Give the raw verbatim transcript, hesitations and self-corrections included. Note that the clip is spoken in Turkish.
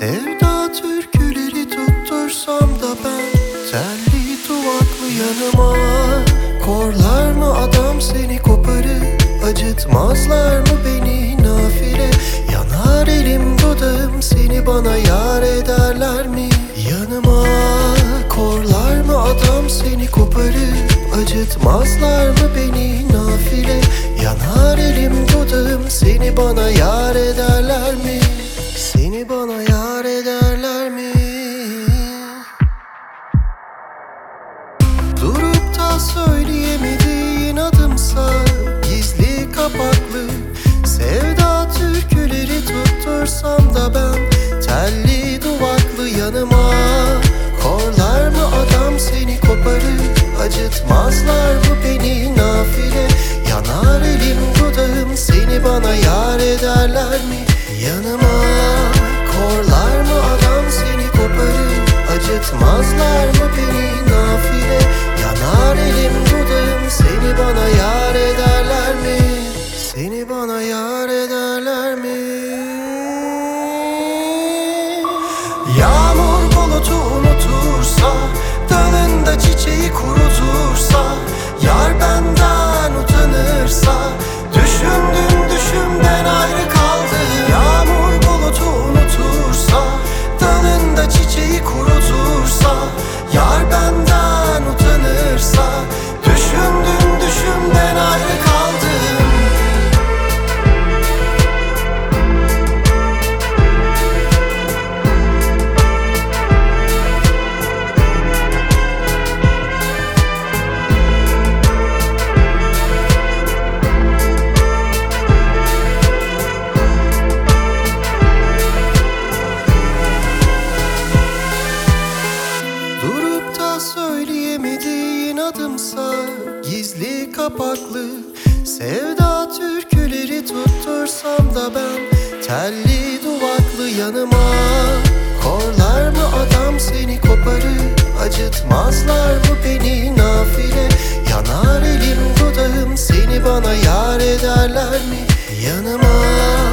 Sevda türküleri tuttursam da ben telli duvaklı yanıma. Korlar mı adam seni koparıp, acıtmazlar mı beni nafile? Yanar elim dudağım, seni bana yar ederler mi yanıma? Korlar mı adam seni koparıp, acıtmazlar mı beni nafile? Yanar elim dudağım, seni bana yar ederler mi? Seni bana yar ederler mi? Durup da söyleyemediğin adımsa gizli kapaklı sevda türküleri tuttursam da ben telli duvaklı yanıma. Korlar mı adam seni koparıp, acıtmazlar mı beni nafile? Yanar elim dudağım, seni bana yar ederler mi yanıma? Korlar mı adam seni koparıp, acıtmazlar mı beni nafile? Yanar elim dudağım, seni bana yar ederler mi? Seni bana yar ederler mi? Yağmur bulutu unutursa, dalında çiçeği kurutursa, yar benden utanırsa, düşündüm düşümden ayrı kaldı. Yağmur bulutu unutursa, dalında çiçeği kurutursa, yar benden utanırsa, düşündüm düşümden ayrı kaldım. Söyleyemediğin adımsa gizli kapaklı sevda türküleri tuttursam da ben telli duvaklı yanıma. Korlar mı adam seni koparıp, acıtmazlar mı beni nafile? Yanar elim dudağım, seni bana yar ederler mi yanıma?